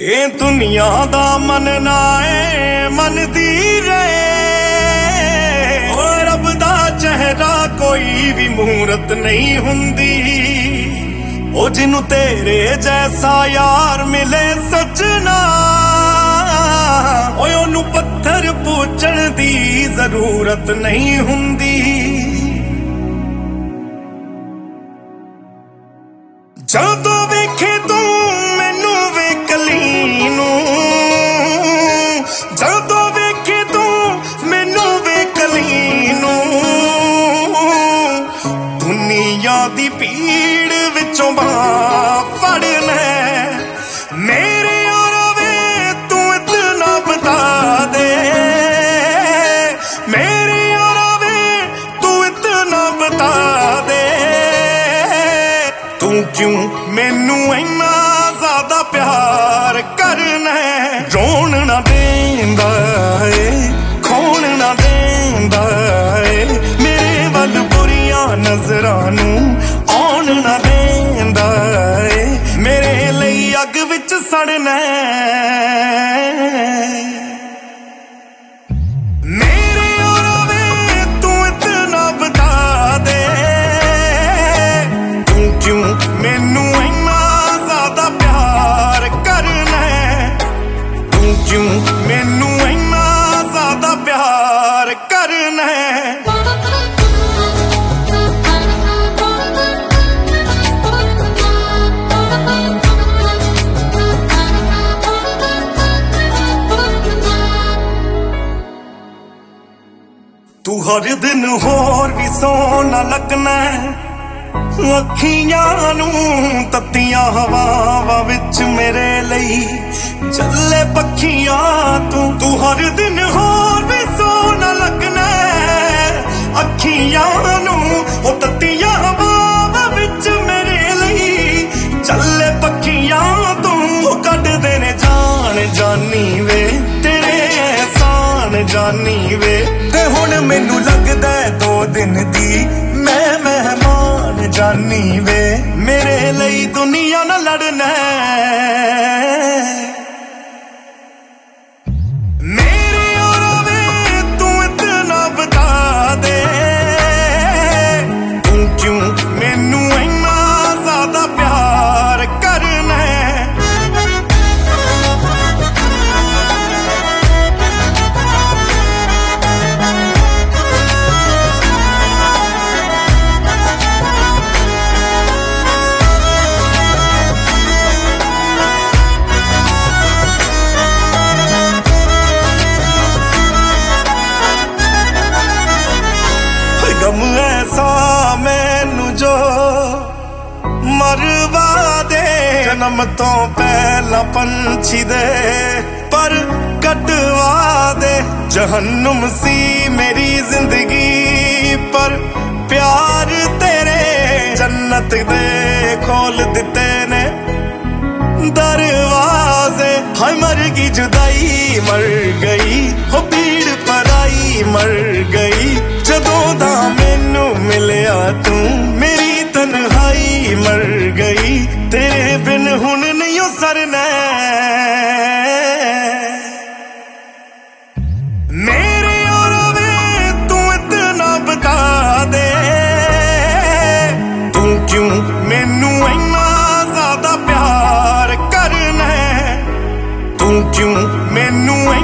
ਇਹ ਦੁਨੀਆ ਦਾ ਮੰਨਣਾ ਏ ਮੰਨਦੀ ਰਹੇ। ਓ ਰੱਬ ਦਾ ਚਿਹਰਾ ਕੋਈ ਵੀ ਮੂਰਤ ਨਹੀਂ ਹੁੰਦੀ। ਉਹ ਜਿਹਨੂੰ ਤੇਰੇ ਜੈਸਾ ਯਾਰ ਮਿਲੇ ਸੱਜਣਾ, ਓਏ ਉਹਨੂੰ ਪੱਥਰ ਪੂਜਣ ਦੀ ਜ਼ਰੂਰਤ ਨਹੀਂ ਹੁੰਦੀ। ਜਦੋਂ ਵੇਖੇ ਤੂੰ ਮੈਨੂੰ ਵੇਖਲੀ ਨੂੰ, ਜਦੋਂ ਵੇਖੇ ਤੂੰ ਮੈਨੂੰ ਵੇਖਲੀ ਨੂੰ, ਦੁਨੀਆ ਦੀ ਭੀੜ ਵਿੱਚੋਂ ਬਾਂਹ ਫੜ ਲੈ ਮੇਰੇ ਯਾਰਾ ਵੇ ਤੂੰ ਇਤਨਾ ਬਤਾ ਦੇ। ਮੇਰੇ ਯਾਰਾ ਵੇ ਤੂੰ ਇਤਨਾ ਬਤਾ ਦੇ, ਤੂੰ ਕਿਉਂ ਮੈਨੂੰ ਇੰਨਾ ਜ਼ਿਆਦਾ ਪਿਆਰ ਕਰਨਾ। ਰੋਣ ਨਾ ਦੇਂਦਾ ਏ, ਖੋਣ ਨਾ ਦੇਂਦਾ ਏ, ਮੇਰੇ ਵੱਲ ਬੁਰੀਆਂ ਨਜ਼ਰਾਂ ਨੂੰ ਆਉਣ ਨਾ ਦੇਂਦਾ ਏ, ਮੇਰੇ ਲਈ ਅੱਗ ਵਿੱਚ ਸੜਨਾ। ਮੇਰੇ ਯਾਰਾ ਵੇ ਤੂੰ ਇਤਨਾ ਬਤਾ ਦੇ, ਤੂੰ ਕਿਉਂ ਮੈਨੂੰ ਇੰਨਾ ਜ਼ਿਆਦਾ ਪਿਆਰ ਕਰਨਾ। ਤੂੰ ਕਿਉਂ ਮੈਨੂੰ ਇੰਨਾ ਜ਼ਿਆਦਾ ਪਿਆਰ ਕਰਨਾ। ਤੂੰ ਹਰ ਦਿਨ ਹੋਰ ਵੀ ਸੋਹਣਾ ਲੱਗਣਾ, ਅੱਖੀਆਂ ਨੂੰ ਤੱਤੀਆਂ ਹਵਾਵਾਂ ਵਿੱਚ ਮੇਰੇ ਲਈ ਚੱਲੇ ਪੱਖੀਆਂ। ਤੂੰ ਹਰ ਦਿਨ ਹੋਰ ਵੀ ਸੋਹਣਾ ਲੱਗਣਾ, ਅੱਖੀਆਂ ਨੂੰ ਉਹ ਤੱਤੀਆਂ ਹਵਾਵਾਂ ਵਿੱਚ ਮੇਰੇ ਲਈ ਚੱਲੇ ਪੱਖੀਆਂ। ਤੂੰ ਕੱਢਦੇ ਨੇ ਜਾਨ ਜਾਨੀ ਵੇ ਤੇਰੇ ਅਹਿਸਾਨ ਜਾਨੀ ਵੇ, ਤੇ ਹੁਣ ਮੈਨੂੰ ਲੱਗਦਾ 2 ਦਿਨ ਦੀ ਮੈਂ ਮਹਿਮਾਨ ਜਾਨੀ ਵੇ, ਮੇਰੇ ਲਈ ਦੁਨੀਆ ਨਾਲ ਲੜਨਾ। ਮੇਰੇ ਯਾਰਾ ਵੇ ਤੂੰ ਇਤਨਾ ਬਤਾ ਦੇ, ਤੂੰ ਕਿਉਂ ਮੈਨੂੰ ਇੰਨਾ ਜ਼ਿਆਦਾ ਪਿਆਰ ਕਰਨਾ। ਗਮ ਐਸਾ ਮੈਨੂੰ ਜੋ ਮਰਵਾ ਦੇ, ਜਨਮ ਤੋਂ ਪਹਿਲਾਂ ਪੰਛੀ ਦੇ ਪਰ ਕਟਵਾ ਦੇ। ਜਹੰਨਮ ਸੀ ਮੇਰੀ ਜ਼ਿੰਦਗੀ ਪਰ ਪਿਆਰ ਤੇਰੇ ਜੰਨਤ ਦੇ ਖੋਲ ਦਿੱਤੇ ਨੇ ਦਰਵਾਜ਼ੇ। ਹਾਏ ਮਰ ਗਈ ਜੁਦਾਈ ਮਰ ਗਈ, ਹੋ ਭੀੜ ਪਰਾਈ ਮਰ ਗਈ, ਜਦੋਂ ਦਾ ਮੈਨੂੰ ਮਿਲਿਆ ਤੂੰ ਮੇਰੀ ਤਨਹਾਈ ਮਰ ਗਈ, ਤੇਰੇ ਬਿਨ ਹੁਣ ਨਹੀਂ ਸਰਨਾ। ਮੇਰੇ ਯਾਰਾ ਵੇ ਤੂੰ ਇਤਨਾ ਬਤਾ ਦੇ, ਤੂੰ ਕਿਉਂ ਮੈਨੂੰ ਇੰਨਾ ਜ਼ਿਆਦਾ ਪਿਆਰ ਕਰਨਾ। ਤੂੰ ਕਿਉਂ ਮੈਨੂੰ